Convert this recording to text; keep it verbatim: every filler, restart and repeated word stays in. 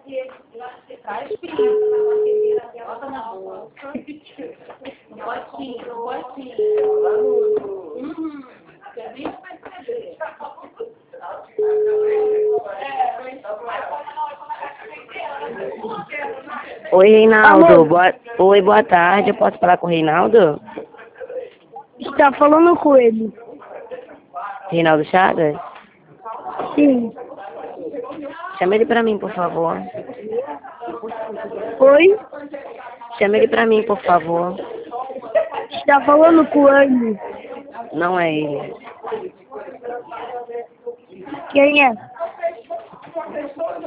Oi, Reinaldo. Boa... Oi, boa tarde. Eu posso falar com o Reinaldo? Está falando com ele. Reinaldo Chagas? Sim. Chama ele pra mim, por favor. Oi? Chama ele pra mim, por favor. Está falando com ele. Não é ele. Quem é?